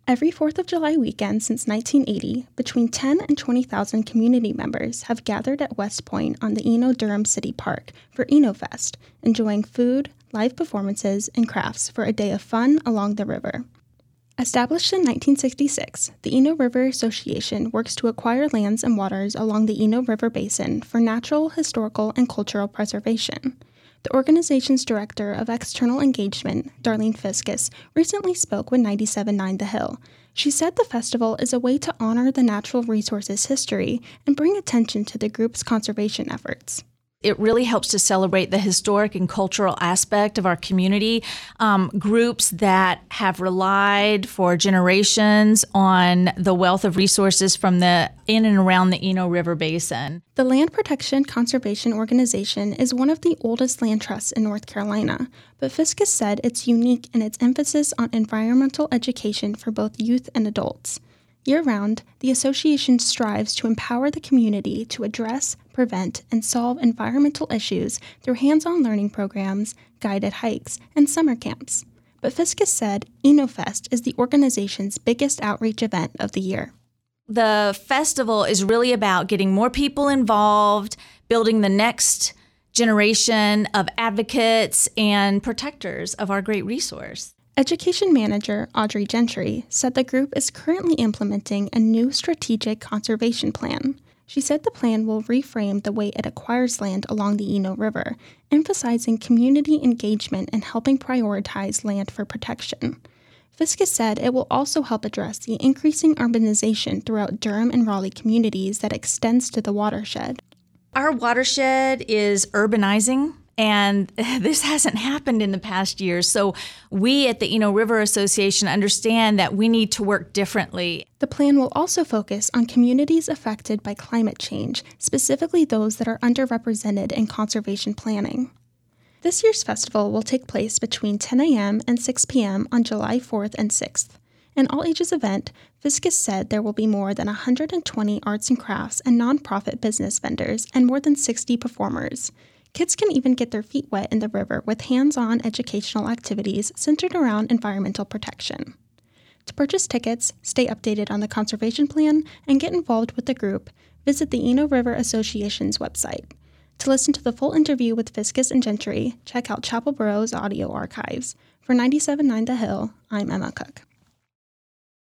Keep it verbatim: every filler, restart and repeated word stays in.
Every fourth of July weekend since nineteen eighty, between ten and twenty thousand community members have gathered at West Point on the Eno Durham City Park for Eno Fest, enjoying food, live performances, and crafts for a day of fun along the river. Established in nineteen sixty-six, the Eno River Association works to acquire lands and waters along the Eno River Basin for natural, historical, and cultural preservation. The organization's Director of External Engagement, Darlene Fiskus, recently spoke with ninety-seven point nine The Hill. She said the festival is a way to honor the natural resources history and bring attention to the group's conservation efforts. It really helps to celebrate the historic and cultural aspect of our community. Um, groups that have relied for generations on the wealth of resources from the in and around the Eno River Basin. The Land Protection Conservation Organization is one of the oldest land trusts in North Carolina, but Fiskus said it's unique in its emphasis on environmental education for both youth and adults. Year-round, the association strives to empower the community to address, prevent, and solve environmental issues through hands-on learning programs, guided hikes, and summer camps. But Fiskus said Eno Fest is the organization's biggest outreach event of the year. The festival is really about getting more people involved, building the next generation of advocates and protectors of our great resource. Education Manager Audrey Gentry said the group is currently implementing a new strategic conservation plan. She said the plan will reframe the way it acquires land along the Eno River, emphasizing community engagement and helping prioritize land for protection. Fiskus said it will also help address the increasing urbanization throughout Durham and Raleigh communities that extends to the watershed. Our watershed is urbanizing, and this hasn't happened in the past years. So we at the Eno River Association understand that we need to work differently. The plan will also focus on communities affected by climate change, specifically those that are underrepresented in conservation planning. This year's festival will take place between ten a.m. and six p.m. on July fourth and sixth. An all-ages event, Fiskus said there will be more than one hundred twenty arts and crafts and nonprofit business vendors and more than sixty performers. Kids can even get their feet wet in the river with hands-on educational activities centered around environmental protection. To purchase tickets, stay updated on the conservation plan, and get involved with the group, visit the Eno River Association's website. To listen to the full interview with Fiskus and Gentry, check out Chapel Borough's audio archives. For ninety-seven point nine The Hill, I'm Emma Cook.